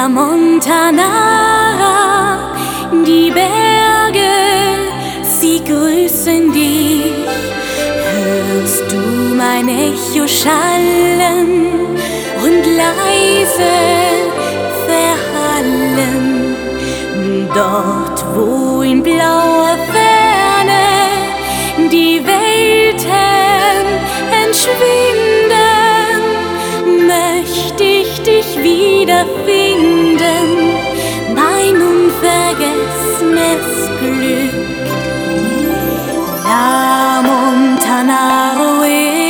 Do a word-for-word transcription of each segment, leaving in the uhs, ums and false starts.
la Montanara, die Berge, sie grüßen dich. Hörst du mein Echo schallen und leise verhallen? Dort, wo in blauer Ferne die Welten entschwinden, möchte ich dich wiederfinden, mein unvergessenes Glück. La Montanara,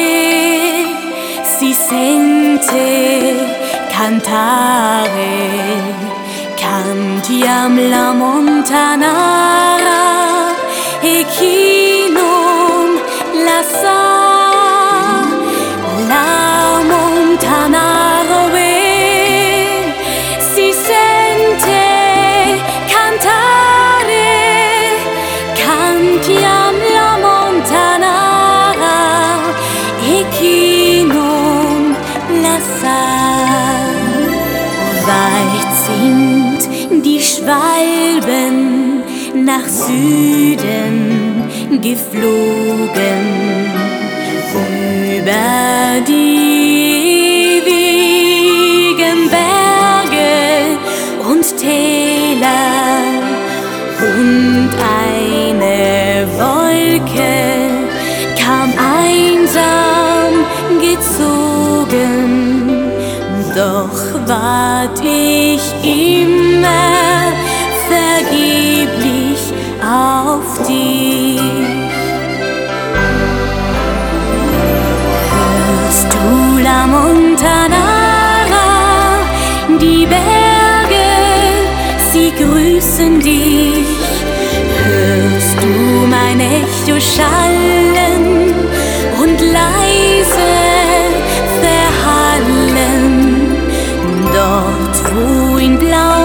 si sente cantare, cantiam la Montanara e chi non la sa. La Montanara si sente cantare, cantiam la Montanara e chi non la sa. Weit sind die Schwalben nach Süden geflogen, über die ewigen Berge und Täler, und eine Wolke kam einsam gezogen. Doch wart ich immer vergeblich auf dich. Hörst du la Montanara, die Berge, sie grüßen dich. Hörst du mein Echo schallen und leise verhallen? Dort, wo in blau